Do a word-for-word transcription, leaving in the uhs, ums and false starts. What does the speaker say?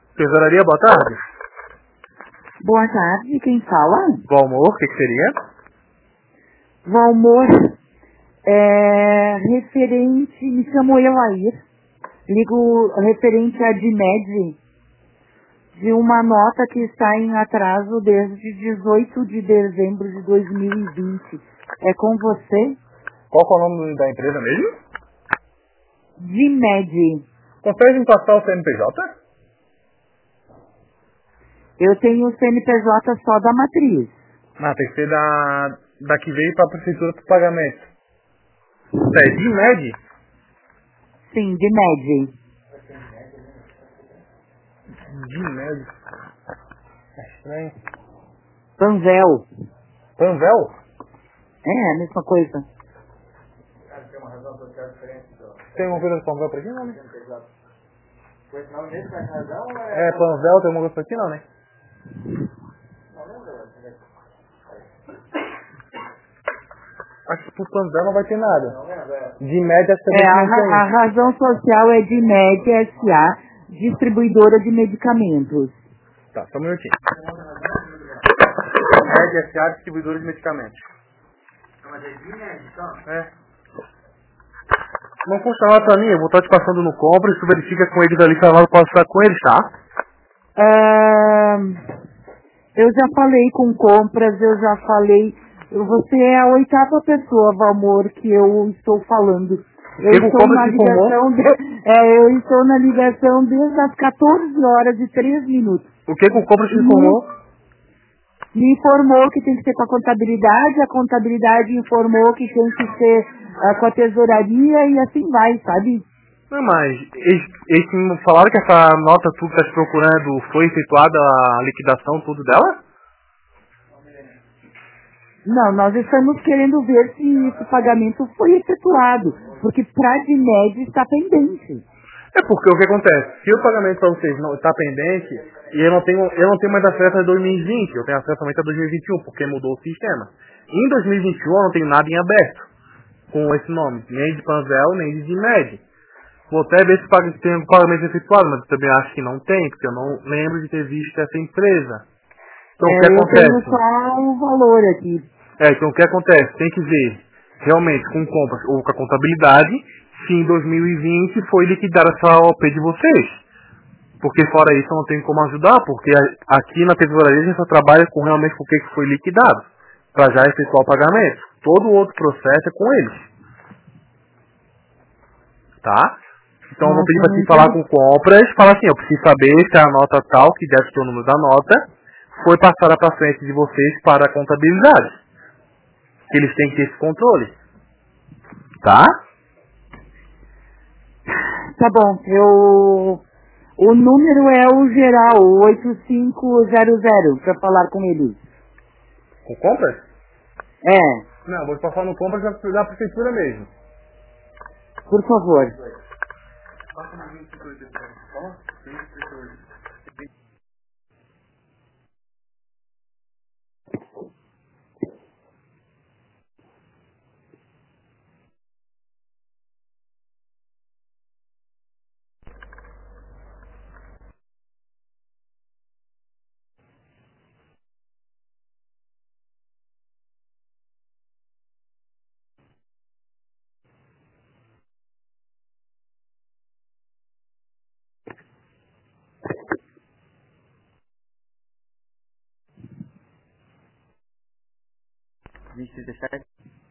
Tesouraria, boa tarde. Boa tarde, quem fala? Valmor, o que, que seria? Valmor, é referente, me chamo Elair, ligo referente a Dimed, de uma nota que está em atraso desde dezoito de dezembro de dois mil e vinte. É com você? Qual que é o nome da empresa mesmo? Dimed. Consegue me passar o C N P J? Eu tenho o C N P J só da matriz. Ah, tem que ser da, da que veio para a prefeitura para pagamento. É Dimed? Sim, Dimed. Dimed. É estranho. Panvel. Panvel? É, a mesma coisa. Tem alguma coisa de Panvel por aqui, não, né? É, Panvel, tem alguma coisa por aqui, não, né? Acho que por Panvel não vai ter nada. De média também É, a, não ra- a tem. razão social é Dimed S A, distribuidora de medicamentos. Tá, só um minutinho. Média S A, distribuidora de medicamentos. É. Não custa nada pra mim, eu vou estar te passando no compra e tu verifica com eles ali se eu posso estar com eles, tá? Ah, eu já falei com compras, eu já falei. Você é a oitava pessoa, Valmor, que eu estou falando. Eu E com estou compra na se informou? ligação, de, é, eu estou na ligação desde as quatorze horas e três minutos. O que com compra se E informou? me informou que tem que ser com a contabilidade, a contabilidade informou que tem que ser ah, com a tesouraria e assim vai, sabe? Não, mas eles, eles me falaram que essa nota tudo que tá te procurando foi efetuada a liquidação tudo dela? Não, nós estamos querendo ver se esse pagamento foi efetuado, porque para a Dimed está pendente. É porque o que acontece? Se o pagamento para vocês não está pendente, e eu não tenho, eu não tenho mais acesso a dois mil e vinte, eu tenho acesso somente a dois mil e vinte e um, porque mudou o sistema. Em dois mil e vinte e um eu não tenho nada em aberto com esse nome, nem de Panvel, nem de Dimed. Vou até ver se paga- se tem um pagamento efetuado, mas eu também acho que não tem, porque eu não lembro de ter visto essa empresa. Então o que É, eu tenho acontece? só o valor aqui. É, então o que acontece? Tem que ver realmente com compras ou com a contabilidade se em dois mil e vinte foi liquidada essa O P de vocês. Porque fora isso eu não tenho como ajudar, porque a- aqui na tesouraria a gente só trabalha com realmente com o que que foi liquidado, para já efetuar o pagamento. Todo o outro processo é com eles, tá? Então eu vou pedir Nossa, para não você falar com entendi. compras, falar assim, eu preciso saber se a nota tal, que deve ter o número da nota, foi passada para frente de vocês para a contabilidade. Que eles têm que ter esse controle, tá? Tá bom, eu... O número é o geral, o oito cinco zero zero, para falar com eles. Com compras? É, Não, vou te passar no compras da, da prefeitura mesmo. por favor. vinte e sete